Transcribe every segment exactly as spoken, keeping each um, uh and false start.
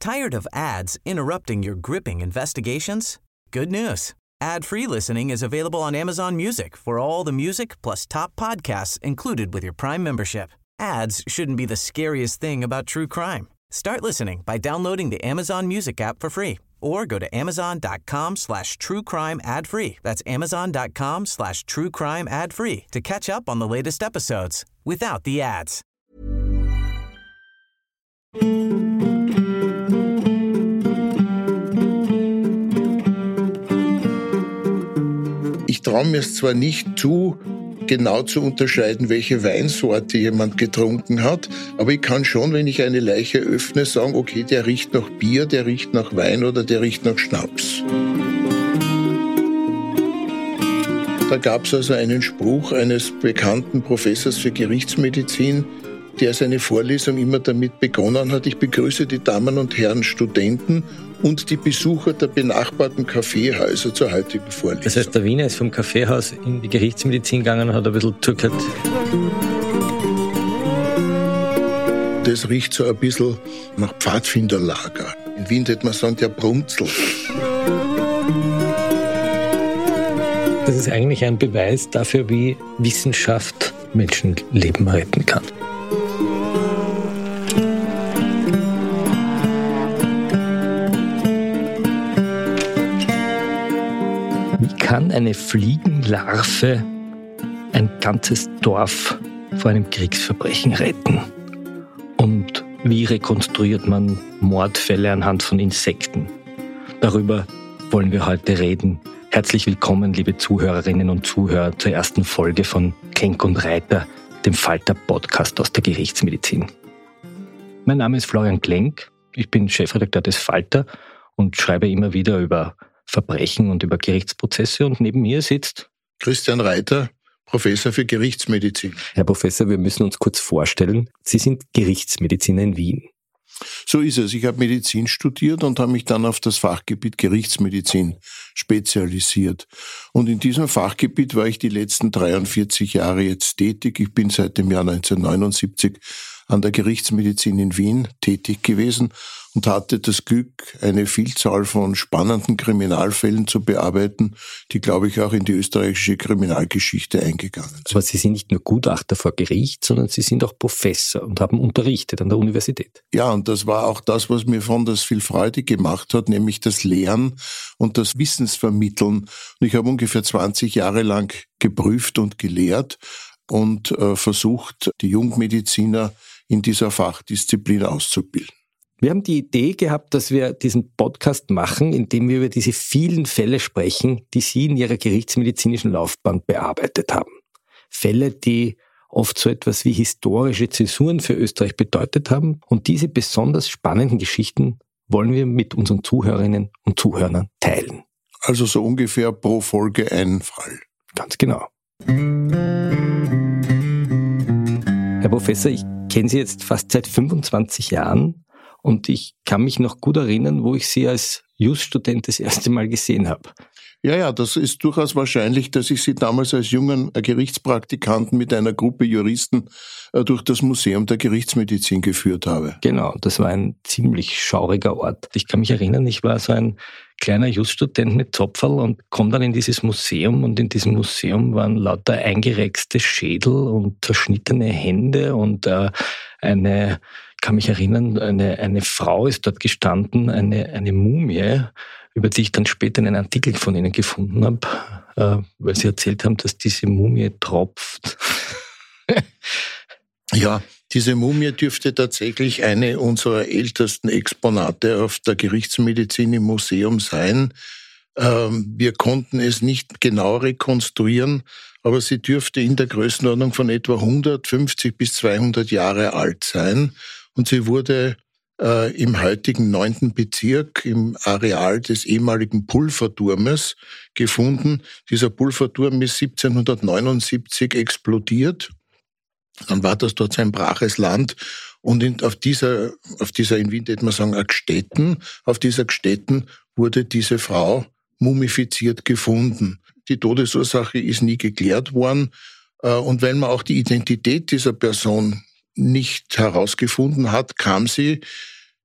Tired of ads interrupting your gripping investigations? Good news. Ad-free listening is available on Amazon Music for all the music plus top podcasts included with your Prime membership. Ads shouldn't be the scariest thing about true crime. Start listening by downloading the Amazon Music app for free or go to amazon.com slash true crime ad free. That's amazon.com slash true crime ad free to catch up on the latest episodes without the ads. Ich traue mir es zwar nicht zu, genau zu unterscheiden, welche Weinsorte jemand getrunken hat, aber ich kann schon, wenn ich eine Leiche öffne, sagen, okay, der riecht nach Bier, der riecht nach Wein oder der riecht nach Schnaps. Da gab es also einen Spruch eines bekannten Professors für Gerichtsmedizin, der seine Vorlesung immer damit begonnen hat: Ich begrüße die Damen und Herren Studenten und die Besucher der benachbarten Kaffeehäuser zur heutigen Vorlesung. Das heißt, der Wiener ist vom Kaffeehaus in die Gerichtsmedizin gegangen und hat ein bisschen zugehört. Das riecht so ein bisschen nach Pfadfinderlager. In Wien hätte man sagen, der Brunzel. Das ist eigentlich ein Beweis dafür, wie Wissenschaft Menschenleben retten kann. Kann eine Fliegenlarve ein ganzes Dorf vor einem Kriegsverbrechen retten? Und wie rekonstruiert man Mordfälle anhand von Insekten? Darüber wollen wir heute reden. Herzlich willkommen, liebe Zuhörerinnen und Zuhörer, zur ersten Folge von Klenk und Reiter, dem Falter-Podcast aus der Gerichtsmedizin. Mein Name ist Florian Klenk, ich bin Chefredakteur des Falter und schreibe immer wieder über Verbrechen und über Gerichtsprozesse, und neben mir sitzt Christian Reiter, Professor für Gerichtsmedizin. Herr Professor, wir müssen uns kurz vorstellen, Sie sind Gerichtsmediziner in Wien. So ist es. Ich habe Medizin studiert und habe mich dann auf das Fachgebiet Gerichtsmedizin spezialisiert. Und in diesem Fachgebiet war ich die letzten dreiundvierzig Jahre jetzt tätig. Ich bin seit dem Jahr neunzehnhundertneunundsiebzig an der Gerichtsmedizin in Wien tätig gewesen und hatte das Glück, eine Vielzahl von spannenden Kriminalfällen zu bearbeiten, die, glaube ich, auch in die österreichische Kriminalgeschichte eingegangen sind. Aber Sie sind nicht nur Gutachter vor Gericht, sondern Sie sind auch Professor und haben unterrichtet an der Universität. Ja, und das war auch das, was mir von das viel Freude gemacht hat, nämlich das Lehren und das Wissensvermitteln. Und ich habe ungefähr zwanzig Jahre lang geprüft und gelehrt und äh, versucht, die Jungmediziner in dieser Fachdisziplin auszubilden. Wir haben die Idee gehabt, dass wir diesen Podcast machen, indem wir über diese vielen Fälle sprechen, die Sie in Ihrer gerichtsmedizinischen Laufbahn bearbeitet haben. Fälle, die oft so etwas wie historische Zäsuren für Österreich bedeutet haben. Und diese besonders spannenden Geschichten wollen wir mit unseren Zuhörerinnen und Zuhörern teilen. Also so ungefähr pro Folge ein Fall. Ganz genau. Herr Professor, ich kenne Sie jetzt fast seit fünfundzwanzig Jahren. Und ich kann mich noch gut erinnern, wo ich Sie als Jus-Student das erste Mal gesehen habe. Ja, ja, das ist durchaus wahrscheinlich, dass ich Sie damals als jungen Gerichtspraktikanten mit einer Gruppe Juristen durch das Museum der Gerichtsmedizin geführt habe. Genau, das war ein ziemlich schauriger Ort. Ich kann mich erinnern, ich war so ein kleiner Jus-Student mit Zopferl und komme dann in dieses Museum, und in diesem Museum waren lauter eingerexte Schädel und zerschnittene Hände und äh, eine... Ich kann mich erinnern, eine, eine Frau ist dort gestanden, eine, eine Mumie, über die ich dann später einen Artikel von Ihnen gefunden habe, äh, weil Sie erzählt haben, dass diese Mumie tropft. Ja, diese Mumie dürfte tatsächlich eine unserer ältesten Exponate auf der Gerichtsmedizin im Museum sein. Ähm, wir konnten es nicht genau rekonstruieren, aber sie dürfte in der Größenordnung von etwa hundertfünfzig bis zweihundert Jahre alt sein. Und sie wurde äh, im heutigen neunten Bezirk im Areal des ehemaligen Pulverturmes gefunden. Dieser Pulverturm ist siebzehnhundertneunundsiebzig explodiert. Dann war das dort ein braches Land. Und in, auf dieser, auf dieser, in Wien würde man sagen, Gstetten, auf dieser Gstetten wurde diese Frau mumifiziert gefunden. Die Todesursache ist nie geklärt worden. Und weil man auch die Identität dieser Person nicht herausgefunden hat, kam sie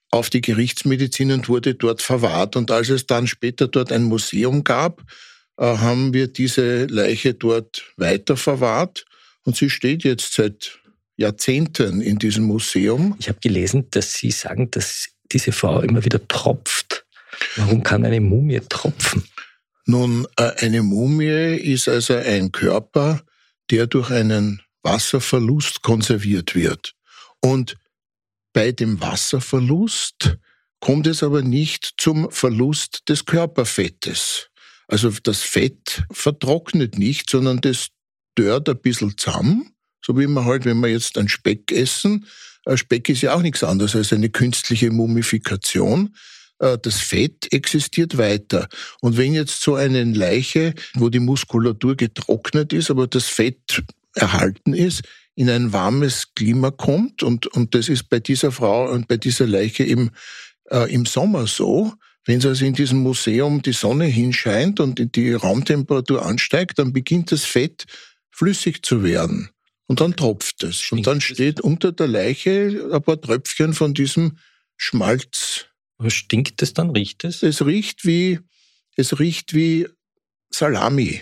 auf die Gerichtsmedizin und wurde dort verwahrt. Und als es dann später dort ein Museum gab, haben wir diese Leiche dort weiter verwahrt. Und sie steht jetzt seit Jahrzehnten in diesem Museum. Ich habe gelesen, dass Sie sagen, dass diese Frau immer wieder tropft. Warum kann eine Mumie tropfen? Nun, eine Mumie ist also ein Körper, der durch einen Wasserverlust konserviert wird. Und bei dem Wasserverlust kommt es aber nicht zum Verlust des Körperfettes. Also das Fett vertrocknet nicht, sondern das dörrt ein bisschen zusammen. So wie man halt, wenn wir jetzt einen Speck essen, ein Speck ist ja auch nichts anderes als eine künstliche Mumifikation. Das Fett existiert weiter. Und wenn jetzt so eine Leiche, wo die Muskulatur getrocknet ist, aber das Fett erhalten ist, in ein warmes Klima kommt, und, und das ist bei dieser Frau und bei dieser Leiche im, äh, im Sommer so, wenn also in diesem Museum die Sonne hinscheint und die Raumtemperatur ansteigt, dann beginnt das Fett flüssig zu werden. Und dann tropft es. Stinkt und dann steht unter der Leiche ein paar Tröpfchen von diesem Schmalz. Aber stinkt es dann? Riecht es? Es riecht wie, es riecht wie Salami.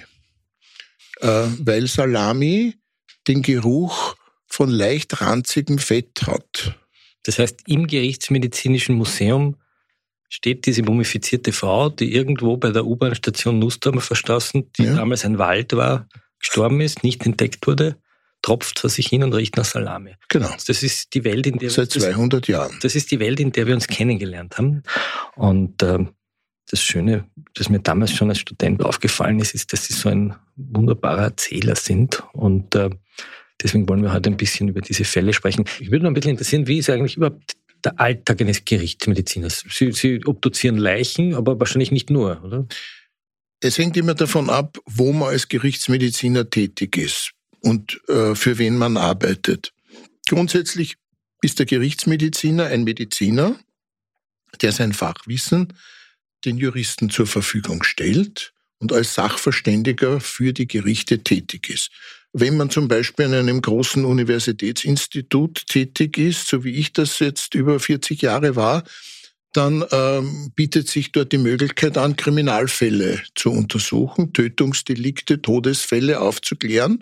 Äh, weil Salami den Geruch von leicht ranzigem Fett hat. Das heißt, im Gerichtsmedizinischen Museum steht diese mumifizierte Frau, die irgendwo bei der U-Bahn-Station Nussdorfer Straßen, die ja. damals ein Wald war, gestorben ist, nicht entdeckt wurde, tropft vor sich hin und riecht nach Salami. Genau. Das ist die Welt, in der Seit wir, zweihundert das, Jahren. Das ist die Welt, in der wir uns kennengelernt haben. Und äh, das Schöne, das mir damals schon als Student aufgefallen ist, ist, dass sie so ein wunderbarer Erzähler sind. Und äh, deswegen wollen wir heute ein bisschen über diese Fälle sprechen. Ich würde noch ein bisschen interessieren, wie ist eigentlich überhaupt der Alltag eines Gerichtsmediziners? Sie, Sie obduzieren Leichen, aber wahrscheinlich nicht nur, oder? Es hängt immer davon ab, wo man als Gerichtsmediziner tätig ist und äh, für wen man arbeitet. Grundsätzlich ist der Gerichtsmediziner ein Mediziner, der sein Fachwissen den Juristen zur Verfügung stellt und als Sachverständiger für die Gerichte tätig ist. Wenn man zum Beispiel an einem großen Universitätsinstitut tätig ist, so wie ich das jetzt über vierzig Jahre war, dann ähm, bietet sich dort die Möglichkeit an, Kriminalfälle zu untersuchen, Tötungsdelikte, Todesfälle aufzuklären.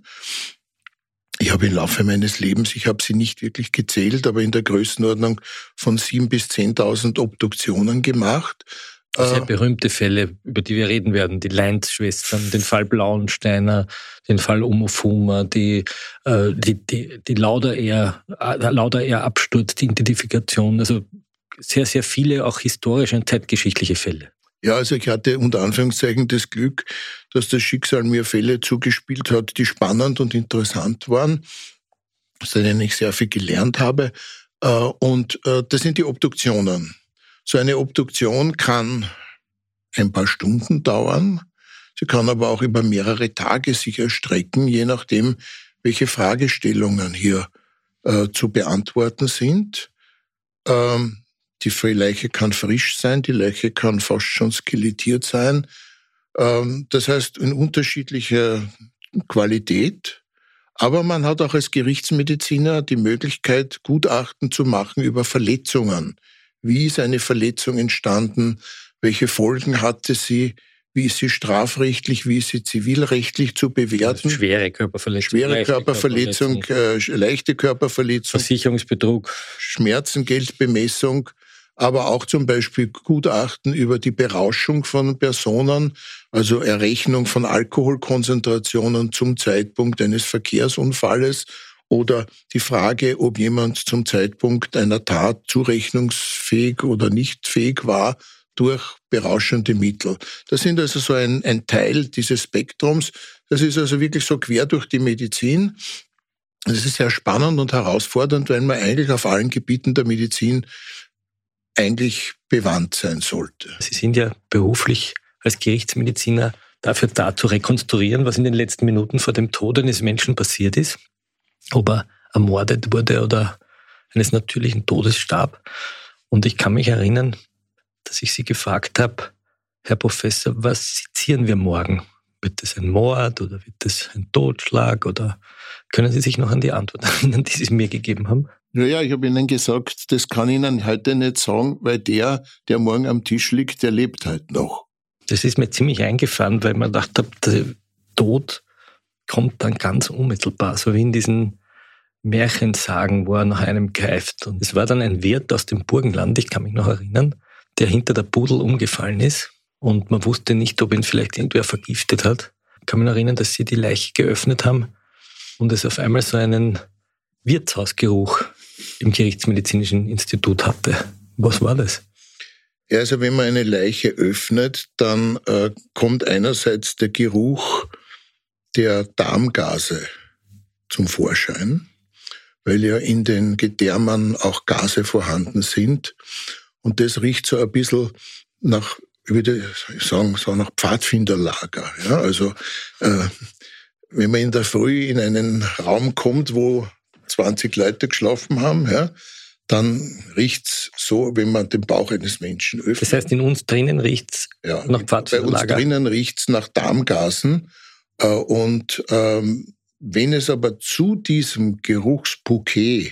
Ich habe im Laufe meines Lebens, ich habe sie nicht wirklich gezählt, aber in der Größenordnung von siebentausend bis zehntausend Obduktionen gemacht. Sehr berühmte Fälle, über die wir reden werden, die Leinz-Schwestern, den Fall Blauensteiner, den Fall Omofuma, die, äh, die, die, die Lauda-Air-Absturz, die Identifikation, also sehr, sehr viele auch historische und zeitgeschichtliche Fälle. Ja, also ich hatte unter Anführungszeichen das Glück, dass das Schicksal mir Fälle zugespielt hat, die spannend und interessant waren, aus denen ich sehr viel gelernt habe. Und das sind die Obduktionen. So eine Obduktion kann ein paar Stunden dauern. Sie kann aber auch über mehrere Tage sich erstrecken, je nachdem, welche Fragestellungen hier äh, zu beantworten sind. Ähm, die Leiche kann frisch sein, die Leiche kann fast schon skelettiert sein. Ähm, das heißt, in unterschiedlicher Qualität. Aber man hat auch als Gerichtsmediziner die Möglichkeit, Gutachten zu machen über Verletzungen. Wie ist eine Verletzung entstanden? Welche Folgen hatte sie? Wie ist sie strafrechtlich? Wie ist sie zivilrechtlich zu bewerten? Schwere Körperverletzung. Schwere Körperverletzung, Körperverletzung. Äh, leichte Körperverletzung. Versicherungsbetrug. Schmerzengeldbemessung. Aber auch zum Beispiel Gutachten über die Berauschung von Personen, also Errechnung von Alkoholkonzentrationen zum Zeitpunkt eines Verkehrsunfalles. Oder die Frage, ob jemand zum Zeitpunkt einer Tat zurechnungsfähig oder nicht fähig war durch berauschende Mittel. Das sind also so ein, ein Teil dieses Spektrums. Das ist also wirklich so quer durch die Medizin. Das ist sehr spannend und herausfordernd, weil man eigentlich auf allen Gebieten der Medizin eigentlich bewandt sein sollte. Sie sind ja beruflich als Gerichtsmediziner dafür da, zu rekonstruieren, was in den letzten Minuten vor dem Tod eines Menschen passiert ist. Ob er ermordet wurde oder eines natürlichen Todes starb. Und ich kann mich erinnern, dass ich Sie gefragt habe, Herr Professor, was sezieren wir morgen? Wird es ein Mord oder wird es ein Totschlag? Oder können Sie sich noch an die Antwort erinnern, die Sie mir gegeben haben? Naja, ich habe Ihnen gesagt, das kann ich Ihnen heute nicht sagen, weil der, der morgen am Tisch liegt, der lebt halt noch. Das ist mir ziemlich eingefahren, weil man gedacht habe, der Tod kommt dann ganz unmittelbar, so wie in diesen Märchensagen, wo er nach einem greift. Und es war dann ein Wirt aus dem Burgenland, ich kann mich noch erinnern, der hinter der Pudel umgefallen ist und man wusste nicht, ob ihn vielleicht irgendwer vergiftet hat. Ich kann mich noch erinnern, dass sie die Leiche geöffnet haben und es auf einmal so einen Wirtshausgeruch im Gerichtsmedizinischen Institut hatte. Was war das? Ja, also wenn man eine Leiche öffnet, dann äh, kommt einerseits der Geruch der Darmgase zum Vorschein, weil ja in den Gedärmen auch Gase vorhanden sind. Und das riecht so ein bisschen nach, ich würde sagen, so nach Pfadfinderlager. Ja, also äh, wenn man in der Früh in einen Raum kommt, wo zwanzig Leute geschlafen haben, ja, dann riecht's so, wenn man den Bauch eines Menschen öffnet. Das heißt, in uns drinnen riecht's ja, nach Pfadfinderlager? Bei uns drinnen riecht's nach Darmgasen. Und ähm, wenn es aber zu diesem Geruchsbouquet,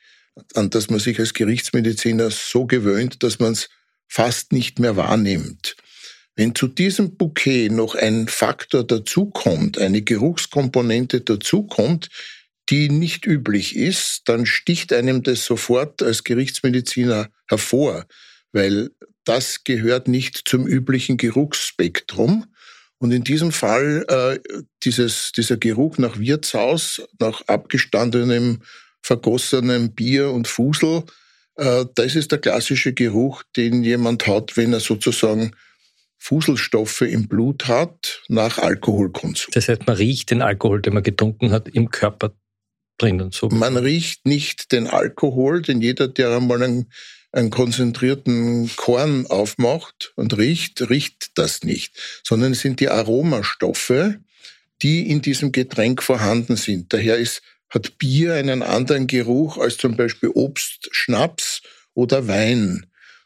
an das man sich als Gerichtsmediziner so gewöhnt, dass man es fast nicht mehr wahrnimmt, wenn zu diesem Bouquet noch ein Faktor dazukommt, eine Geruchskomponente dazukommt, die nicht üblich ist, dann sticht einem das sofort als Gerichtsmediziner hervor, weil das gehört nicht zum üblichen Geruchsspektrum. Und in diesem Fall äh, dieses, dieser Geruch nach Wirtshaus, nach abgestandenem, vergossenem Bier und Fusel, äh, das ist der klassische Geruch, den jemand hat, wenn er sozusagen Fuselstoffe im Blut hat nach Alkoholkonsum. Das heißt, man riecht den Alkohol, den man getrunken hat, im Körper drinnen. So. Man riecht nicht den Alkohol, denn jeder, der einmal einen, einen konzentrierten Korn aufmacht und riecht, riecht das nicht, sondern es sind die Aromastoffe, die in diesem Getränk vorhanden sind. Daher ist, hat Bier einen anderen Geruch als zum Beispiel Obst, Schnaps oder Wein.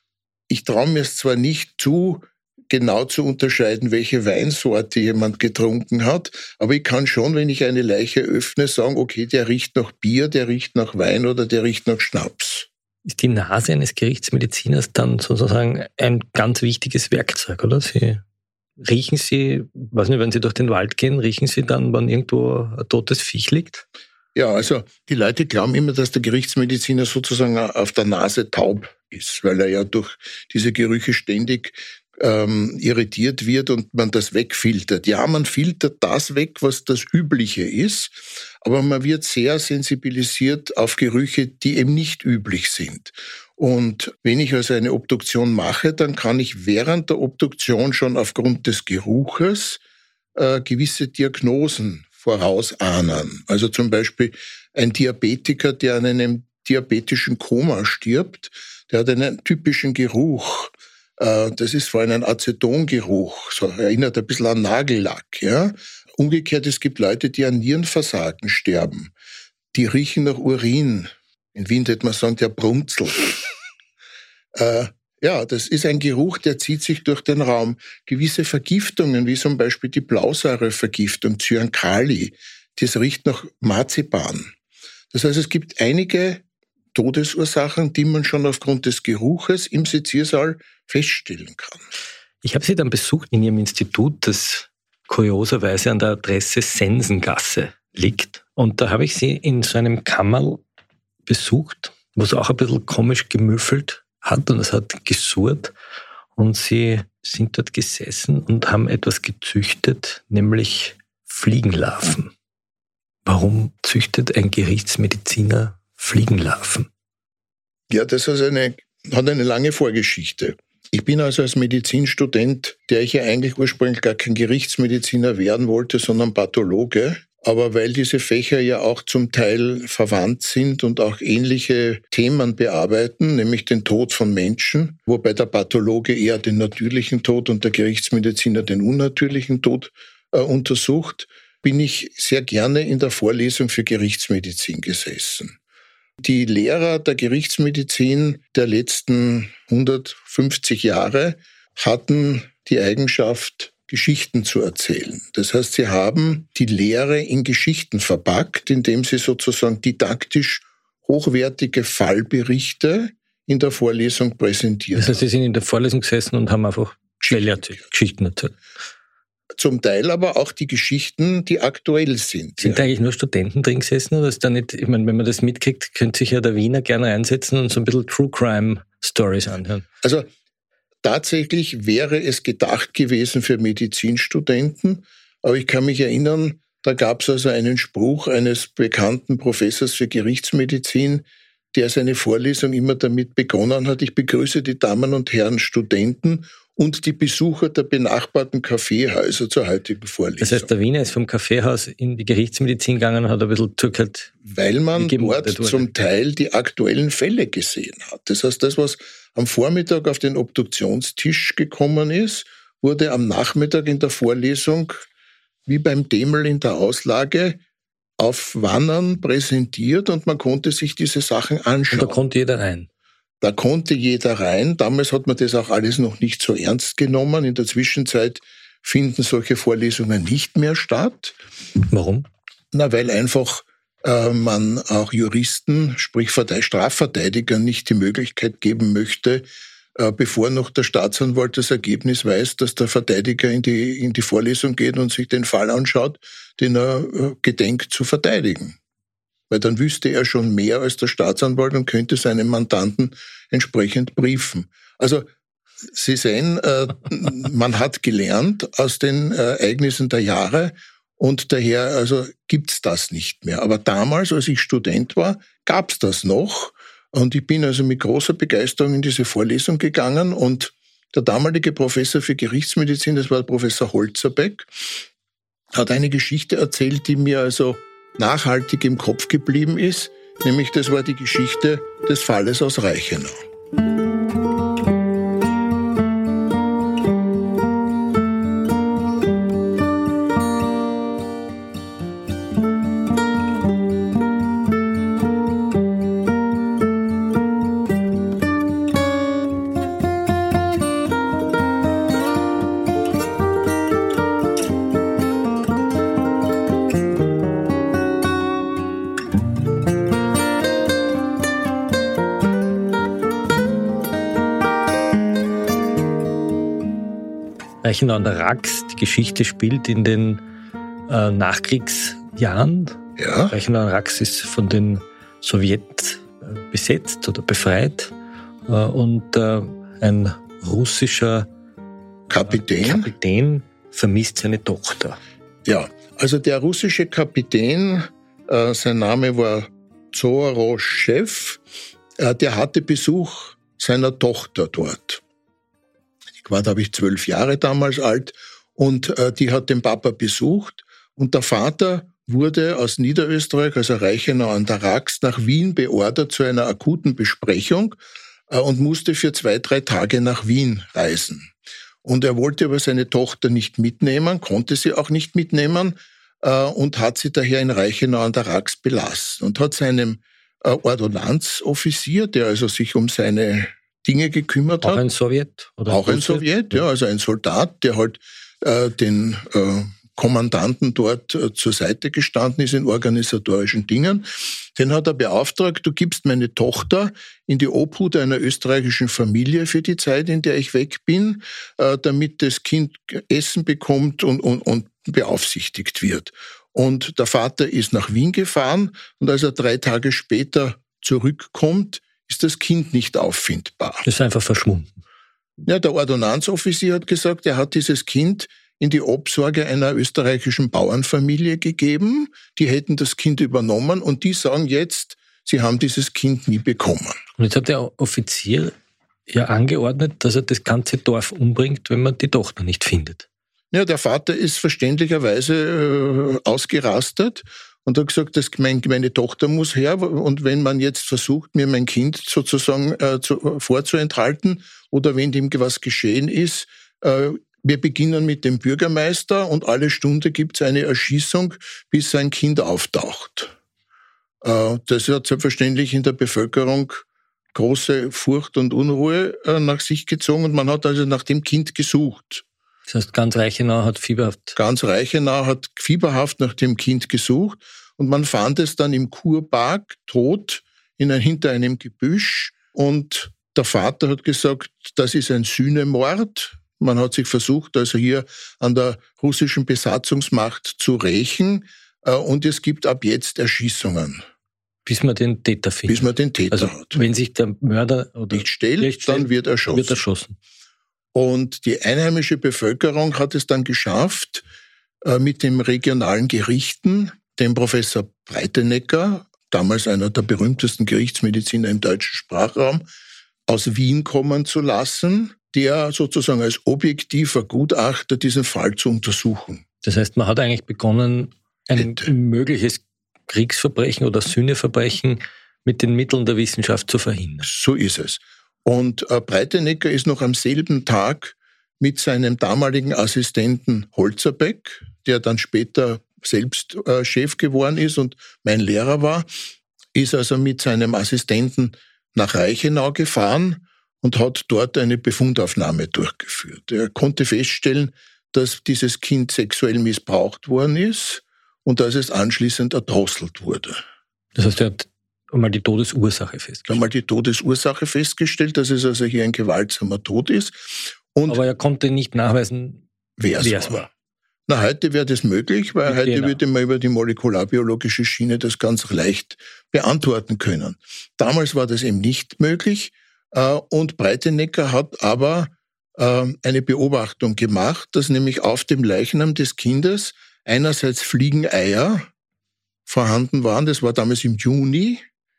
Ich traue mir es zwar nicht zu, genau zu unterscheiden, welche Weinsorte jemand getrunken hat. Aber ich kann schon, wenn ich eine Leiche öffne, sagen, okay, der riecht nach Bier, der riecht nach Wein oder der riecht nach Schnaps. Ist die Nase eines Gerichtsmediziners dann sozusagen ein ganz wichtiges Werkzeug, oder? Sie riechen Sie, weiß nicht, wenn Sie durch den Wald gehen, riechen Sie dann, wenn irgendwo ein totes Viech liegt? Ja, also die Leute glauben immer, dass der Gerichtsmediziner sozusagen auf der Nase taub ist, weil er ja durch diese Gerüche ständig ähm, irritiert wird und man das wegfiltert. Ja, man filtert das weg, was das Übliche ist, aber man wird sehr sensibilisiert auf Gerüche, die eben nicht üblich sind. Und wenn ich also eine Obduktion mache, dann kann ich während der Obduktion schon aufgrund des Geruches äh, gewisse Diagnosen vorausahnen. Also zum Beispiel ein Diabetiker, der an einem diabetischen Koma stirbt, der hat einen typischen Geruch. Das ist vor allem ein Acetongeruch, so erinnert ein bisschen an Nagellack. Ja? Umgekehrt, es gibt Leute, die an Nierenversagen sterben. Die riechen nach Urin. In Wien würde man sagen, der Brunzel. äh, ja, das ist ein Geruch, der zieht sich durch den Raum. Gewisse Vergiftungen, wie zum Beispiel die Blausäurevergiftung, Zyankali, das riecht nach Marzipan. Das heißt, es gibt einige Todesursachen, die man schon aufgrund des Geruches im Seziersaal feststellen kann. Ich habe Sie dann besucht in Ihrem Institut, das kurioserweise an der Adresse Sensengasse liegt. Und da habe ich Sie in so einem Kammerl besucht, wo es auch ein bisschen komisch gemüffelt hat und es hat gesurrt. Und Sie sind dort gesessen und haben etwas gezüchtet, nämlich Fliegenlarven. Warum züchtet ein Gerichtsmediziner Fliegenlarven? Ja, das ist eine, hat eine lange Vorgeschichte. Ich bin also als Medizinstudent, der ich ja eigentlich ursprünglich gar kein Gerichtsmediziner werden wollte, sondern Pathologe. Aber weil diese Fächer ja auch zum Teil verwandt sind und auch ähnliche Themen bearbeiten, nämlich den Tod von Menschen, wobei der Pathologe eher den natürlichen Tod und der Gerichtsmediziner den unnatürlichen Tod äh, untersucht, bin ich sehr gerne in der Vorlesung für Gerichtsmedizin gesessen. Die Lehrer der Gerichtsmedizin der letzten hundertfünfzig Jahre hatten die Eigenschaft, Geschichten zu erzählen. Das heißt, sie haben die Lehre in Geschichten verpackt, indem sie sozusagen didaktisch hochwertige Fallberichte in der Vorlesung präsentiert. Das heißt, Sie sind in der Vorlesung gesessen und haben einfach Geschichten erzählt. Geschichten erzählt. Zum Teil aber auch die Geschichten, die aktuell sind. Sind da eigentlich nur Studenten drin gesessen oder ist da nicht, ich meine, wenn man das mitkriegt, könnte sich ja der Wiener gerne einsetzen und so ein bisschen True Crime Stories anhören. Also tatsächlich wäre es gedacht gewesen für Medizinstudenten, aber ich kann mich erinnern, da gab es also einen Spruch eines bekannten Professors für Gerichtsmedizin, der seine Vorlesung immer damit begonnen hat: Ich begrüße die Damen und Herren Studenten und die Besucher der benachbarten Kaffeehäuser zur heutigen Vorlesung. Das heißt, der Wiener ist vom Kaffeehaus in die Gerichtsmedizin gegangen und hat ein bisschen zurückgehört. Weil man dort wurde. Zum Teil die aktuellen Fälle gesehen hat. Das heißt, das, was am Vormittag auf den Obduktionstisch gekommen ist, wurde am Nachmittag in der Vorlesung, wie beim Demel in der Auslage, auf Wannern präsentiert und man konnte sich diese Sachen anschauen. Und da konnte jeder rein. Da konnte jeder rein. Damals hat man das auch alles noch nicht so ernst genommen. In der Zwischenzeit finden solche Vorlesungen nicht mehr statt. Warum? Na, weil einfach äh, man auch Juristen, sprich Strafverteidigern, nicht die Möglichkeit geben möchte, äh, bevor noch der Staatsanwalt das Ergebnis weiß, dass der Verteidiger in die, in die Vorlesung geht und sich den Fall anschaut, den er äh, gedenkt zu verteidigen. Weil dann wüsste er schon mehr als der Staatsanwalt und könnte seinen Mandanten entsprechend briefen. Also Sie sehen, äh, man hat gelernt aus den Ereignissen der Jahre und daher also gibt's das nicht mehr. Aber damals, als ich Student war, gab's das noch und ich bin also mit großer Begeisterung in diese Vorlesung gegangen und der damalige Professor für Gerichtsmedizin, das war Professor Holzerbeck, hat eine Geschichte erzählt, die mir also nachhaltig im Kopf geblieben ist, nämlich das war die Geschichte des Falles aus Reichenau. Reichenau an der Rax, die Geschichte spielt in den äh, Nachkriegsjahren. Ja. Reichenau an der Rax ist von den Sowjet äh, besetzt oder befreit äh, und äh, ein russischer Kapitän. Äh, Kapitän vermisst seine Tochter. Ja, also der russische Kapitän, äh, sein Name war Zoroschew, äh, der hatte Besuch seiner Tochter dort. Ich war, da habe ich zwölf Jahre damals alt und äh, die hat den Papa besucht und der Vater wurde aus Niederösterreich, also Reichenau an der Rax, nach Wien beordert zu einer akuten Besprechung äh, und musste für zwei, drei Tage nach Wien reisen. Und er wollte aber seine Tochter nicht mitnehmen, konnte sie auch nicht mitnehmen äh, und hat sie daher in Reichenau an der Rax belassen und hat seinem äh, Ordonnanzoffizier, der also sich um seine Dinge gekümmert hat. Auch ein Sowjet? Oder auch ein Sowjet, ja, also ein Soldat, der halt äh, den äh, Kommandanten dort äh, zur Seite gestanden ist in organisatorischen Dingen. Den hat er beauftragt, du gibst meine Tochter in die Obhut einer österreichischen Familie für die Zeit, in der ich weg bin, äh, damit das Kind Essen bekommt und, und, und beaufsichtigt wird. Und der Vater ist nach Wien gefahren und als er drei Tage später zurückkommt, ist das Kind nicht auffindbar. Das ist einfach verschwunden. Ja, der Ordonnanzoffizier hat gesagt, er hat dieses Kind in die Obsorge einer österreichischen Bauernfamilie gegeben. Die hätten das Kind übernommen und die sagen jetzt, sie haben dieses Kind nie bekommen. Und jetzt hat der Offizier ja angeordnet, dass er das ganze Dorf umbringt, wenn man die Tochter nicht findet. Ja, der Vater ist verständlicherweise äh, ausgerastet und hat gesagt, dass mein, meine Tochter muss her und wenn man jetzt versucht, mir mein Kind sozusagen äh, zu, vorzuenthalten oder wenn dem was geschehen ist, äh, wir beginnen mit dem Bürgermeister und alle Stunde gibt es eine Erschießung, bis sein Kind auftaucht. Äh, das hat selbstverständlich in der Bevölkerung große Furcht und Unruhe äh, nach sich gezogen und man hat also nach dem Kind gesucht. Das heißt, ganz Reichenau hat fieberhaft. Ganz Reichenau hat fieberhaft nach dem Kind gesucht und man fand es dann im Kurpark tot in ein, hinter einem Gebüsch und der Vater hat gesagt, das ist ein Sühnemord. Man hat sich versucht, also hier an der russischen Besatzungsmacht zu rächen und es gibt ab jetzt Erschießungen. Bis man den Täter findet. Bis man den Täter also, hat. Wenn sich der Mörder oder nicht stellt, stellt, dann wird erschossen. wird erschossen. Und die einheimische Bevölkerung hat es dann geschafft, mit den regionalen Gerichten, dem Professor Breitenecker, damals einer der berühmtesten Gerichtsmediziner im deutschen Sprachraum, aus Wien kommen zu lassen, der sozusagen als objektiver Gutachter diesen Fall zu untersuchen. Das heißt, man hat eigentlich begonnen, ein Hätte. mögliches Kriegsverbrechen oder Sühneverbrechen mit den Mitteln der Wissenschaft zu verhindern. So ist es. Und äh, Breitenecker ist noch am selben Tag mit seinem damaligen Assistenten Holzerbeck, der dann später selbst äh, Chef geworden ist und mein Lehrer war, ist also mit seinem Assistenten nach Reichenau gefahren und hat dort eine Befundaufnahme durchgeführt. Er konnte feststellen, dass dieses Kind sexuell missbraucht worden ist und dass es anschließend erdrosselt wurde. Das heißt, er hat einmal die Todesursache festgestellt. Einmal die Todesursache festgestellt, dass es also hier ein gewaltsamer Tod ist. Und aber er konnte nicht nachweisen, wer es war. war. Na, heute wäre das möglich, weil Mit heute D N A. würde man über die molekularbiologische Schiene das ganz leicht beantworten können. Damals war das eben nicht möglich und Breitenecker hat aber eine Beobachtung gemacht, dass nämlich auf dem Leichnam des Kindes einerseits Fliegeneier vorhanden waren, das war damals im Juni,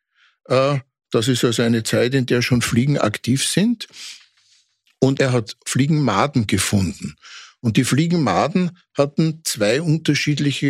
das ist also eine Zeit, in der schon Fliegen aktiv sind, und er hat Fliegenmaden gefunden. Und die Fliegenmaden hatten zwei unterschiedliche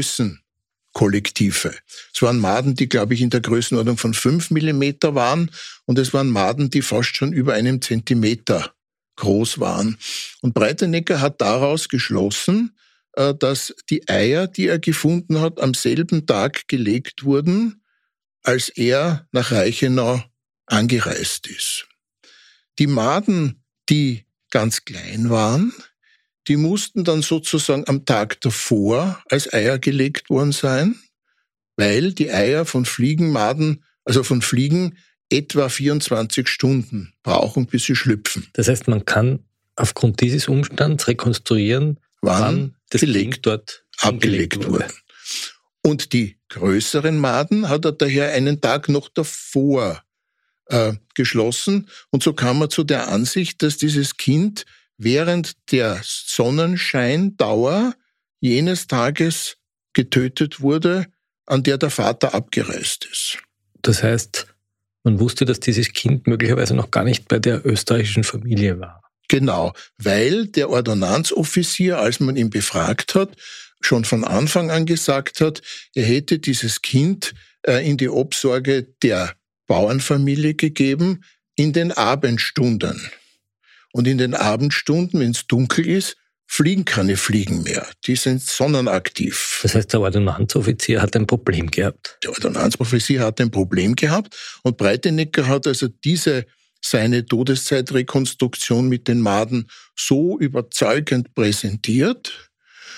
Größenkollektive. Es waren Maden, die, glaube ich, in der Größenordnung von fünf Millimeter waren, und es waren Maden, die fast schon über einem Zentimeter groß waren. Und Breitenecker hat daraus geschlossen, dass die Eier, die er gefunden hat, am selben Tag gelegt wurden, als er nach Reichenau angereist ist. Die Maden, die ganz klein waren, die mussten dann sozusagen am Tag davor als Eier gelegt worden sein, weil die Eier von Fliegenmaden, also von Fliegen, etwa vierundzwanzig Stunden brauchen, bis sie schlüpfen. Das heißt, man kann aufgrund dieses Umstands rekonstruieren, wann, wann das Kind dort abgelegt wurde. wurde. Und die größeren Maden hat er daher einen Tag noch davor äh, geschlossen. Und so kam er zu der Ansicht, dass dieses Kind während der Sonnenscheindauer jenes Tages getötet wurde, an der der Vater abgereist ist. Das heißt, man wusste, dass dieses Kind möglicherweise noch gar nicht bei der österreichischen Familie war. Genau, weil der Ordonnanzoffizier, als man ihn befragt hat, schon von Anfang an gesagt hat, er hätte dieses Kind äh, in die Obsorge der Bauernfamilie gegeben in den Abendstunden. Und in den Abendstunden, wenn es dunkel ist, fliegen keine Fliegen mehr. Die sind sonnenaktiv. Das heißt, der Ordonnanzoffizier hat ein Problem gehabt. Der Ordonnanzoffizier hat ein Problem gehabt und Breitenecker hat also diese seine Todeszeitrekonstruktion mit den Maden so überzeugend präsentiert,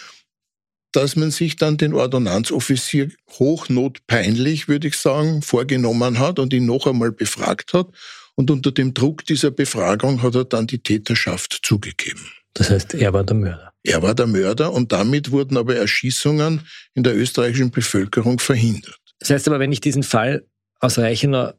dass man sich dann den Ordonnanzoffizier hochnotpeinlich, würde ich sagen, vorgenommen hat und ihn noch einmal befragt hat. Und unter dem Druck dieser Befragung hat er dann die Täterschaft zugegeben. Das heißt, er war der Mörder. Er war der Mörder und damit wurden aber Erschießungen in der österreichischen Bevölkerung verhindert. Das heißt aber, wenn ich diesen Fall aus Reichenau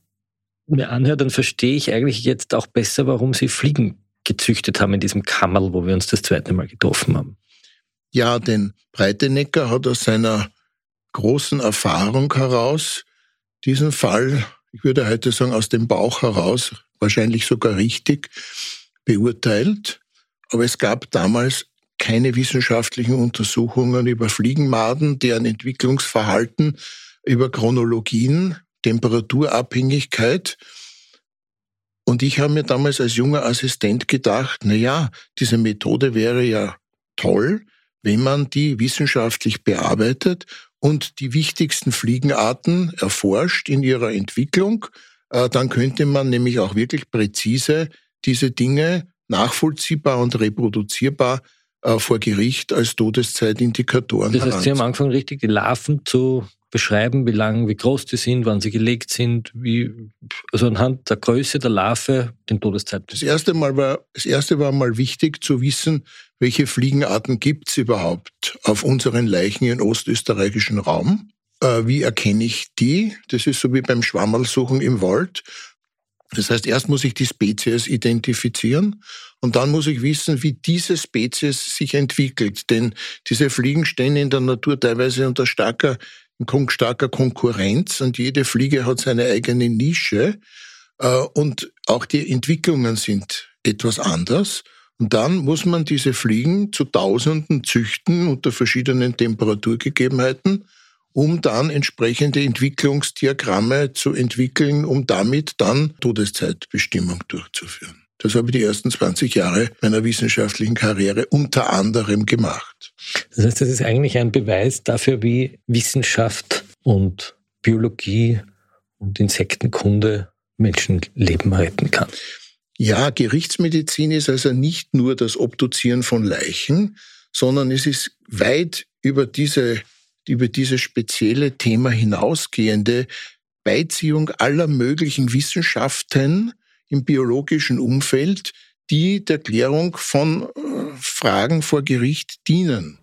mir anhöre, dann verstehe ich eigentlich jetzt auch besser, warum Sie Fliegen gezüchtet haben in diesem Kammerl, wo wir uns das zweite Mal getroffen haben. Ja, denn Breitenecker hat aus seiner großen Erfahrung heraus diesen Fall, ich würde heute sagen, aus dem Bauch heraus, wahrscheinlich sogar richtig beurteilt. Aber es gab damals keine wissenschaftlichen Untersuchungen über Fliegenmaden, deren Entwicklungsverhalten, über Chronologien, Temperaturabhängigkeit. Und ich habe mir damals als junger Assistent gedacht, na ja, diese Methode wäre ja toll, wenn man die wissenschaftlich bearbeitet und die wichtigsten Fliegenarten erforscht in ihrer Entwicklung. Dann könnte man nämlich auch wirklich präzise diese Dinge nachvollziehbar und reproduzierbar vor Gericht als Todeszeitindikatoren Das heißt, Sie haben angefangen, richtig die Larven zu beschreiben, wie lang, wie groß die sind, wann sie gelegt sind, wie, also anhand der Größe der Larve den Todeszeitpunkt? Das erste Mal war, das erste war mal wichtig zu wissen, welche Fliegenarten gibt es überhaupt auf unseren Leichen im ostösterreichischen Raum. Äh, wie erkenne ich die? Das ist so wie beim Schwammerlsuchen im Wald. Das heißt, erst muss ich die Spezies identifizieren und dann muss ich wissen, wie diese Spezies sich entwickelt. Denn diese Fliegen stehen in der Natur teilweise unter starker, starker Konkurrenz und jede Fliege hat seine eigene Nische und auch die Entwicklungen sind etwas anders. Und dann muss man diese Fliegen zu Tausenden züchten unter verschiedenen Temperaturgegebenheiten, um dann entsprechende Entwicklungsdiagramme zu entwickeln, um damit dann Todeszeitbestimmung durchzuführen. Das habe ich die ersten zwanzig Jahre meiner wissenschaftlichen Karriere unter anderem gemacht. Das heißt, das ist eigentlich ein Beweis dafür, wie Wissenschaft und Biologie und Insektenkunde Menschenleben retten kann. Ja, Gerichtsmedizin ist also nicht nur das Obduzieren von Leichen, sondern es ist weit über diese über dieses spezielle Thema hinausgehende Beiziehung aller möglichen Wissenschaften im biologischen Umfeld, die der Klärung von Fragen vor Gericht dienen.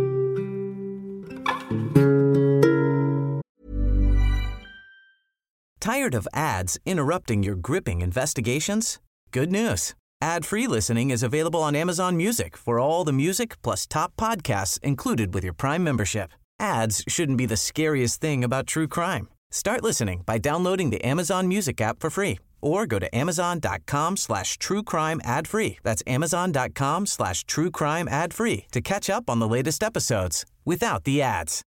Tired of ads interrupting your gripping investigations? Good news. Ad-free listening is available on Amazon Music for all the music plus top podcasts included with your Prime membership. Ads shouldn't be the scariest thing about true crime. Start listening by downloading the Amazon Music app for free or go to amazon.com slash true crime ad free. That's amazon.com slash true crime ad free to catch up on the latest episodes without the ads.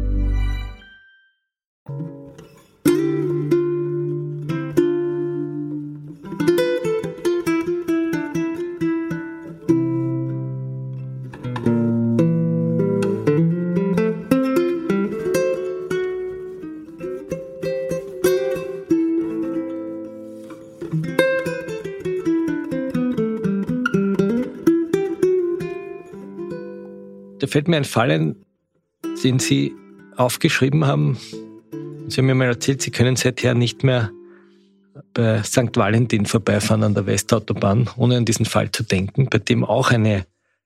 Da fällt mir ein Fall ein, den Sie aufgeschrieben haben. Sie haben mir mal erzählt, Sie können seither nicht mehr bei Sankt Valentin vorbeifahren an der Westautobahn, ohne an diesen Fall zu denken, bei dem auch eine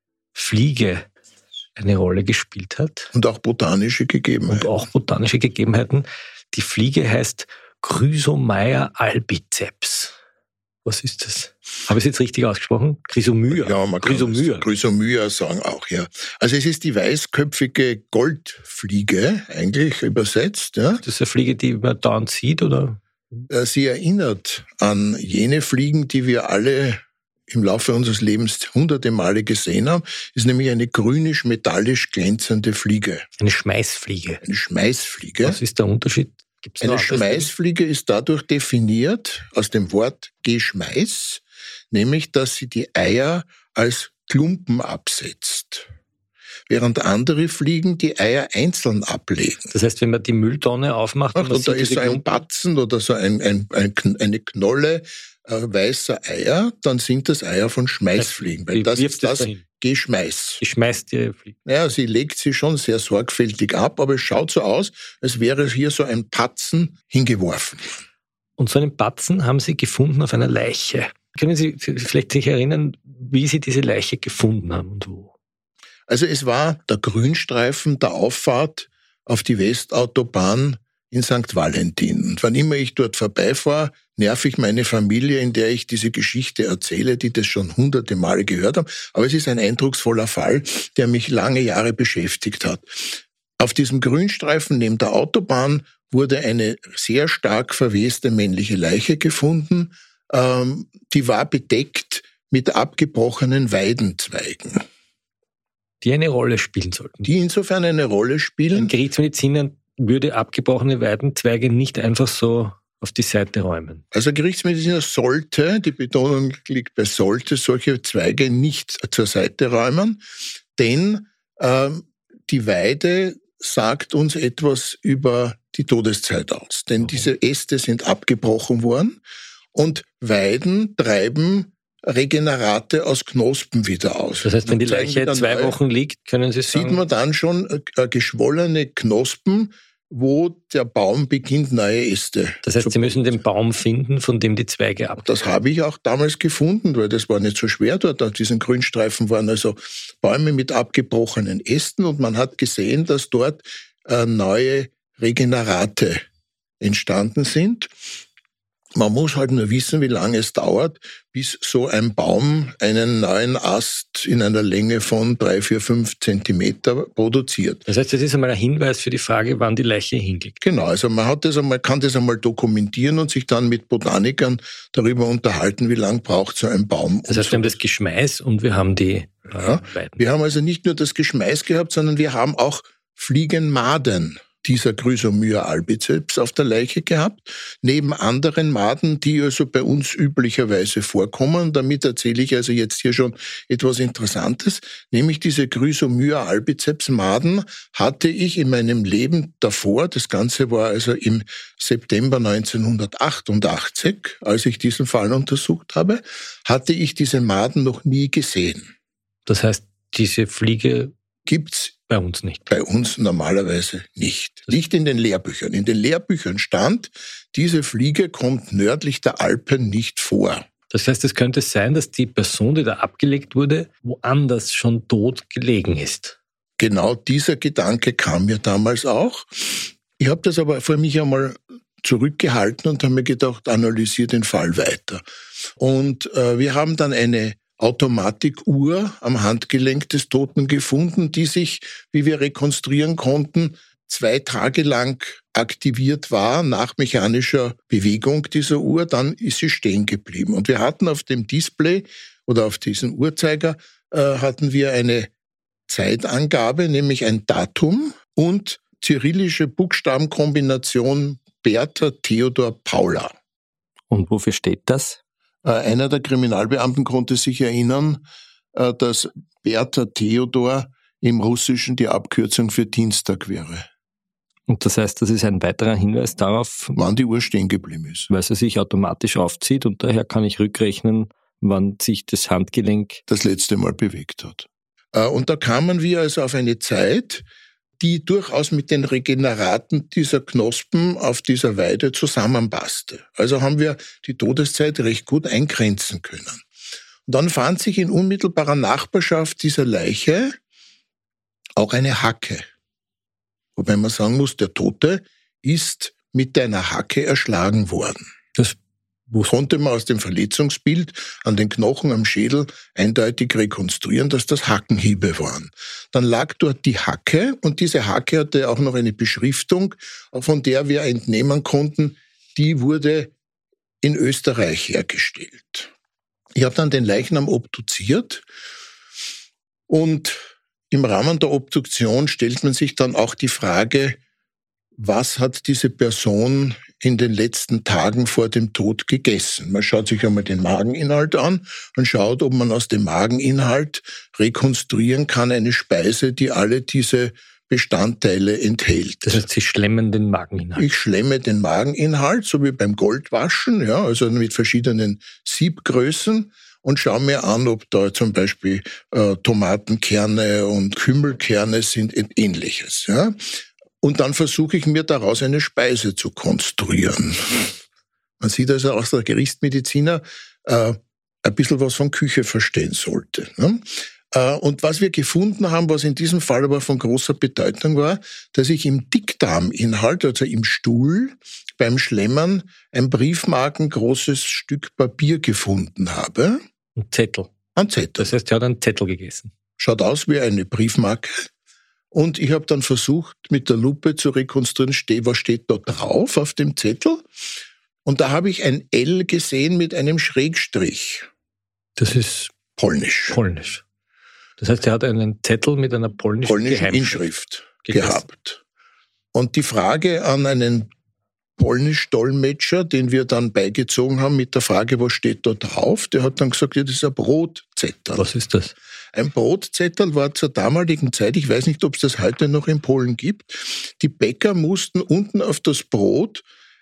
Fliege eine Rolle gespielt hat. Und auch botanische Gegebenheiten. Und auch botanische Gegebenheiten. Die Fliege heißt Chrysomya albiceps. Was ist das? Habe ich es jetzt richtig ausgesprochen? Chrysomya. Ja, man kann Chrysomya. Chrysomya sagen auch, ja. Also es ist die weißköpfige Goldfliege, eigentlich übersetzt. Ja. Das ist eine Fliege, die man dauernd sieht, oder? Sie erinnert an jene Fliegen, die wir alle im Laufe unseres Lebens hunderte Male gesehen haben. Ist nämlich eine grünisch-metallisch glänzende Fliege. Eine Schmeißfliege. Eine Schmeißfliege. Was ist der Unterschied? Gibt's Eine Schmeißfliege ist dadurch definiert, aus dem Wort Geschmeiß, nämlich, dass sie die Eier als Klumpen absetzt, während andere Fliegen die Eier einzeln ablegen. Das heißt, wenn man die Mülltonne aufmacht... Ach, und da ist so ein Batzen oder so ein, ein, ein, eine Knolle äh, weißer Eier, dann sind das Eier von Schmeißfliegen, weil das ist das Geschmeiß. Sie schmeißt die Fliege. Naja, sie legt sie schon sehr sorgfältig ab, aber es schaut so aus, als wäre hier so ein Batzen hingeworfen. Und so einen Batzen haben Sie gefunden auf einer Leiche. Können Sie vielleicht sich erinnern, wie Sie diese Leiche gefunden haben und wo? Also es war der Grünstreifen der Auffahrt auf die Westautobahn in Sankt Valentin. Und wann immer ich dort vorbeifahre, nerv ich meine Familie, in der ich diese Geschichte erzähle, die das schon hunderte Male gehört haben. Aber es ist ein eindrucksvoller Fall, der mich lange Jahre beschäftigt hat. Auf diesem Grünstreifen neben der Autobahn wurde eine sehr stark verweste männliche Leiche gefunden. Ähm, die war bedeckt mit abgebrochenen Weidenzweigen. Die eine Rolle spielen sollten. Die insofern eine Rolle spielen. Ein Gerichtsmediziner würde abgebrochene Weidenzweige nicht einfach so auf die Seite räumen. Also ein Gerichtsmediziner sollte, die Betonung liegt bei sollte, solche Zweige nicht zur Seite räumen, denn ähm, die Weide sagt uns etwas über die Todeszeit aus. Denn diese Äste sind abgebrochen worden und Weiden treiben Regenerate aus Knospen wieder aus. Das heißt, wenn die Leiche zwei Wochen liegt, können Sie sagen... Sieht man dann schon äh, geschwollene Knospen, wo der Baum beginnt, neue Äste. Das heißt, Sie müssen den Baum finden, von dem die Zweige ab. Das habe ich auch damals gefunden, weil das war nicht so schwer dort. Auf diesen Grünstreifen waren also Bäume mit abgebrochenen Ästen und man hat gesehen, dass dort äh, neue Regenerate entstanden sind. Man muss halt nur wissen, wie lange es dauert, bis so ein Baum einen neuen Ast in einer Länge von drei, vier, fünf Zentimeter produziert. Das heißt, das ist einmal ein Hinweis für die Frage, wann die Leiche hinliegt. Genau, also man hat das einmal, kann das einmal dokumentieren und sich dann mit Botanikern darüber unterhalten, wie lange braucht so ein Baum. Das heißt, wir haben das Geschmeiß und wir haben die ja, Weiden. Wir haben also nicht nur das Geschmeiß gehabt, sondern wir haben auch Fliegenmaden dieser Chrysomyia albiceps auf der Leiche gehabt, neben anderen Maden, die also bei uns üblicherweise vorkommen. Damit erzähle ich also jetzt hier schon etwas Interessantes, nämlich diese Chrysomyia albiceps Maden hatte ich in meinem Leben davor, das Ganze war also im September neunzehnhundertachtundachtzig, als ich diesen Fall untersucht habe, hatte ich diese Maden noch nie gesehen. Das heißt, diese Fliege gibt's bei uns nicht. Bei uns normalerweise nicht. Nicht in den Lehrbüchern. In den Lehrbüchern stand, diese Fliege kommt nördlich der Alpen nicht vor. Das heißt, es könnte sein, dass die Person, die da abgelegt wurde, woanders schon tot gelegen ist. Genau dieser Gedanke kam mir damals auch. Ich habe das aber für mich einmal zurückgehalten und habe mir gedacht, analysiere den Fall weiter. Und äh, wir haben dann eine Automatikuhr am Handgelenk des Toten gefunden, die sich, wie wir rekonstruieren konnten, zwei Tage lang aktiviert war nach mechanischer Bewegung dieser Uhr, dann ist sie stehen geblieben. Und wir hatten auf dem Display oder auf diesem Uhrzeiger äh, hatten wir eine Zeitangabe, nämlich ein Datum und cyrillische Buchstabenkombination Bertha Theodor Paula. Und wofür steht das? Einer der Kriminalbeamten konnte sich erinnern, dass Bertha Theodor im Russischen die Abkürzung für Dienstag wäre. Und das heißt, das ist ein weiterer Hinweis darauf, wann die Uhr stehen geblieben ist. Weil sie sich automatisch aufzieht und daher kann ich rückrechnen, wann sich das Handgelenk das letzte Mal bewegt hat. Und da kamen wir also auf eine Zeit, die durchaus mit den Regeneraten dieser Knospen auf dieser Weide zusammenpasste. Also haben wir die Todeszeit recht gut eingrenzen können. Und dann fand sich in unmittelbarer Nachbarschaft dieser Leiche auch eine Hacke. Wobei man sagen muss, der Tote ist mit einer Hacke erschlagen worden. Das konnte man aus dem Verletzungsbild an den Knochen am Schädel eindeutig rekonstruieren, dass das Hackenhiebe waren. Dann lag dort die Hacke und diese Hacke hatte auch noch eine Beschriftung, von der wir entnehmen konnten, die wurde in Österreich hergestellt. Ich habe dann den Leichnam obduziert und im Rahmen der Obduktion stellt man sich dann auch die Frage, was hat diese Person in den letzten Tagen vor dem Tod gegessen? Man schaut sich einmal den Mageninhalt an und schaut, ob man aus dem Mageninhalt rekonstruieren kann, eine Speise, die alle diese Bestandteile enthält. Das heißt, Sie schlemmen den Mageninhalt? Ich schlemme den Mageninhalt, so wie beim Goldwaschen, ja, also mit verschiedenen Siebgrößen und schaue mir an, ob da zum Beispiel äh, Tomatenkerne und Kümmelkerne sind und Ähnliches, ja. Und dann versuche ich mir daraus eine Speise zu konstruieren. Man sieht also, dass der Gerichtsmediziner äh, ein bisschen was von Küche verstehen sollte. Ne? Äh, und was wir gefunden haben, was in diesem Fall aber von großer Bedeutung war, dass ich im Dickdarminhalt, also im Stuhl, beim Schlemmern ein briefmarkengroßes Stück Papier gefunden habe. Ein Zettel. Ein Zettel. Das heißt, er hat einen Zettel gegessen. Schaut aus wie eine Briefmarke. Und ich habe dann versucht, mit der Lupe zu rekonstruieren, was steht da drauf auf dem Zettel. Und da habe ich ein L gesehen mit einem Schrägstrich. Das ist polnisch. Polnisch. Das heißt, er hat einen Zettel mit einer polnischen, polnischen Inschrift gegessen. gehabt. Und die Frage an einen Polnisch-Dolmetscher, den wir dann beigezogen haben mit der Frage, was steht da drauf, der hat dann gesagt, ja, das ist ein Brotzettel. Was ist das? Ein Brotzettel war zur damaligen Zeit, ich weiß nicht, ob es das heute noch in Polen gibt, die Bäcker mussten unten auf das Brot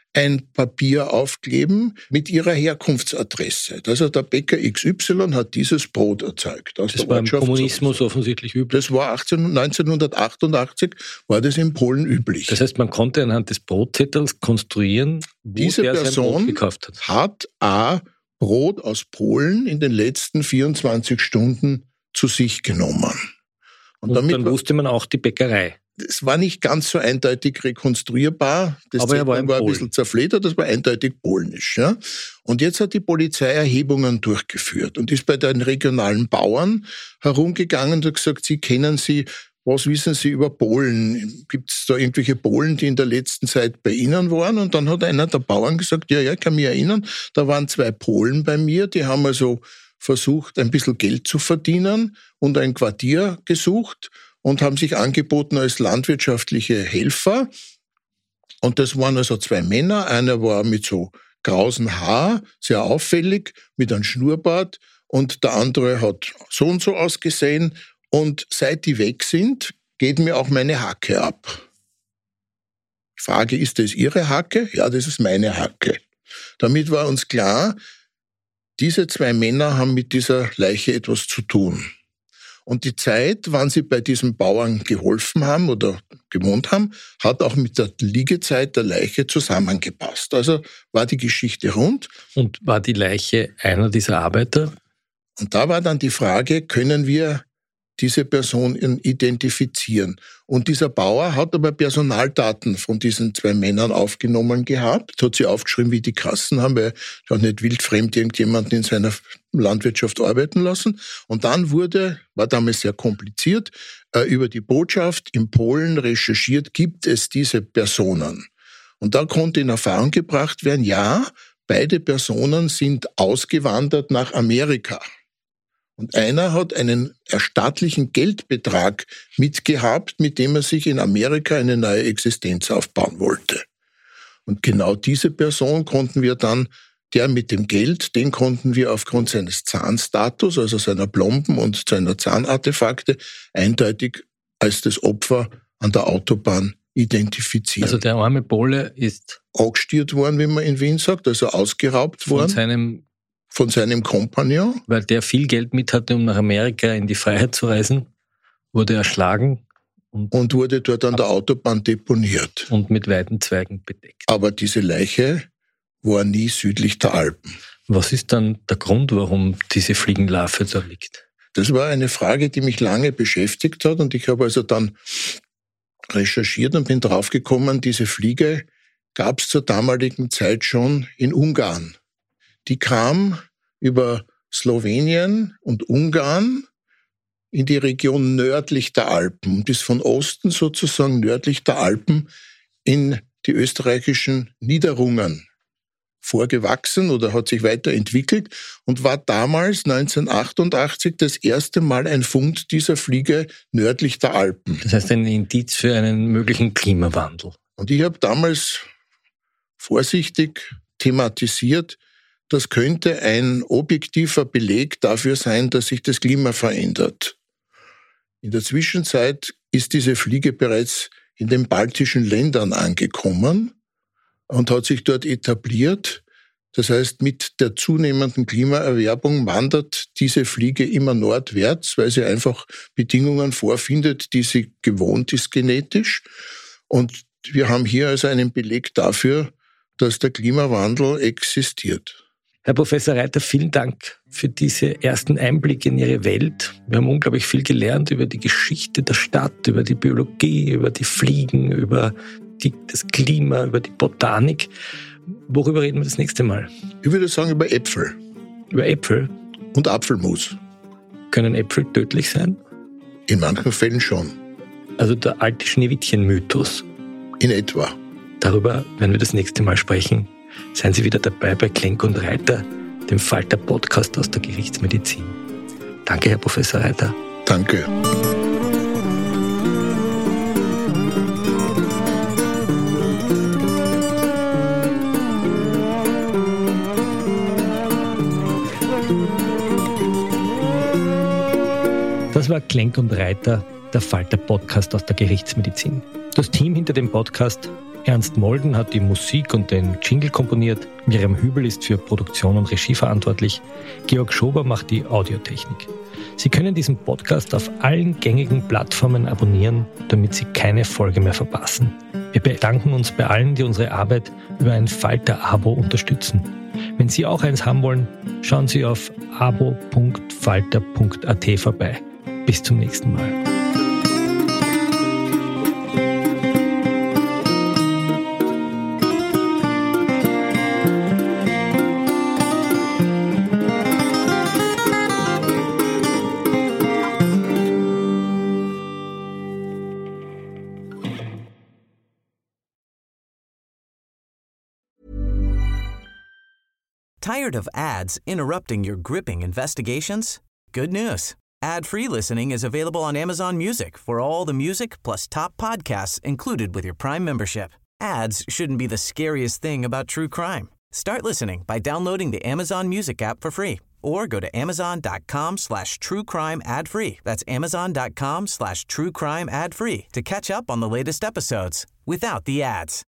ein Papier aufkleben mit ihrer Herkunftsadresse. Also der Bäcker X Y hat dieses Brot erzeugt. Aus das der war im Ortschaft Kommunismus so. offensichtlich üblich. Das war achtzehn, neunzehnhundertachtundachtzig, war das in Polen üblich. Das heißt, man konnte anhand des Brotzettels konstruieren, wo Diese der Person sein Brot gekauft hat. hat A, Brot aus Polen in den letzten vierundzwanzig Stunden zu sich genommen. Und, Und damit dann war, wusste man auch die Bäckerei. es war nicht ganz so eindeutig rekonstruierbar. Das Aber er war, war, war ein bisschen zerfledert, das war eindeutig polnisch. Ja? Und jetzt hat die Polizei Erhebungen durchgeführt und ist bei den regionalen Bauern herumgegangen und hat gesagt, sie kennen sie, was wissen Sie über Polen? Gibt es da irgendwelche Polen, die in der letzten Zeit bei Ihnen waren? Und dann hat einer der Bauern gesagt, ja, ja, ich kann mich erinnern, da waren zwei Polen bei mir, die haben also versucht, ein bisschen Geld zu verdienen und ein Quartier gesucht und haben sich angeboten als landwirtschaftliche Helfer. Und das waren also zwei Männer. Einer war mit so grausen Haar, sehr auffällig, mit einem Schnurrbart. Und der andere hat so und so ausgesehen. Und seit die weg sind, geht mir auch meine Hacke ab. Die Frage, ist das Ihre Hacke? Ja, das ist meine Hacke. Damit war uns klar, diese zwei Männer haben mit dieser Leiche etwas zu tun. Und die Zeit, wann sie bei diesem Bauern geholfen haben oder gewohnt haben, hat auch mit der Liegezeit der Leiche zusammengepasst. Also war die Geschichte rund. Und war die Leiche einer dieser Arbeiter? Und da war dann die Frage, können wir diese Person identifizieren? Und dieser Bauer hat aber Personaldaten von diesen zwei Männern aufgenommen gehabt, hat sie aufgeschrieben, wie die Kassen haben, weil er hat nicht wildfremd irgendjemanden in seiner Landwirtschaft arbeiten lassen. Und dann wurde, war damals sehr kompliziert, über die Botschaft in Polen recherchiert, gibt es diese Personen? Und da konnte in Erfahrung gebracht werden, ja, beide Personen sind ausgewandert nach Amerika. Und einer hat einen staatlichen Geldbetrag mitgehabt, mit dem er sich in Amerika eine neue Existenz aufbauen wollte. Und genau diese Person konnten wir dann, der mit dem Geld, den konnten wir aufgrund seines Zahnstatus, also seiner Plomben und seiner Zahnartefakte, eindeutig als das Opfer an der Autobahn identifizieren. Also der arme Pole ist angestiert worden, wie man in Wien sagt, also ausgeraubt von worden. seinem Von seinem Kompagnon. Weil der viel Geld mit hatte, um nach Amerika in die Freiheit zu reisen, wurde erschlagen. Und, und wurde dort an der Autobahn deponiert. Und mit Weidenzweigen bedeckt. Aber diese Leiche war nie südlich der Alpen. Was ist dann der Grund, warum diese Fliegenlarve da liegt? Das war eine Frage, die mich lange beschäftigt hat. Und ich habe also dann recherchiert und bin draufgekommen, diese Fliege gab es zur damaligen Zeit schon in Ungarn. Die kam über Slowenien und Ungarn in die Region nördlich der Alpen und ist von Osten sozusagen nördlich der Alpen in die österreichischen Niederungen vorgewachsen oder hat sich weiterentwickelt und war damals neunzehnhundertachtundachtzig das erste Mal ein Fund dieser Fliege nördlich der Alpen. Das heißt ein Indiz für einen möglichen Klimawandel. Und ich habe damals vorsichtig thematisiert, das könnte ein objektiver Beleg dafür sein, dass sich das Klima verändert. In der Zwischenzeit ist diese Fliege bereits in den baltischen Ländern angekommen und hat sich dort etabliert. Das heißt, mit der zunehmenden Klimaerwärmung wandert diese Fliege immer nordwärts, weil sie einfach Bedingungen vorfindet, die sie gewohnt ist genetisch. Und wir haben hier also einen Beleg dafür, dass der Klimawandel existiert. Herr Professor Reiter, vielen Dank für diese ersten Einblicke in Ihre Welt. Wir haben unglaublich viel gelernt über die Geschichte der Stadt, über die Biologie, über die Fliegen, über die, das Klima, über die Botanik. Worüber reden wir das nächste Mal? Ich würde sagen über Äpfel. Über Äpfel? Und Apfelmus. Können Äpfel tödlich sein? In manchen Fällen schon. Also der alte Schneewittchen-Mythos. In etwa. Darüber werden wir das nächste Mal sprechen. Seien Sie wieder dabei bei Klenk und Reiter, dem Falter-Podcast aus der Gerichtsmedizin. Danke, Herr Professor Reiter. Danke. Das war Klenk und Reiter, der Falter-Podcast aus der Gerichtsmedizin. Das Team hinter dem Podcast: Ernst Molden hat die Musik und den Jingle komponiert, Miriam Hübel ist für Produktion und Regie verantwortlich, Georg Schober macht die Audiotechnik. Sie können diesen Podcast auf allen gängigen Plattformen abonnieren, damit Sie keine Folge mehr verpassen. Wir bedanken uns bei allen, die unsere Arbeit über ein Falter-Abo unterstützen. Wenn Sie auch eins haben wollen, schauen Sie auf abo punkt falter punkt a t vorbei. Bis zum nächsten Mal. Tired of ads interrupting your gripping investigations? Good news. Ad-free listening is available on Amazon Music for all the music plus top podcasts included with your Prime membership. Ads shouldn't be the scariest thing about true crime. Start listening by downloading the Amazon Music app for free or go to amazon.com slash true crime ad free. That's amazon.com slash true crime ad free to catch up on the latest episodes without the ads.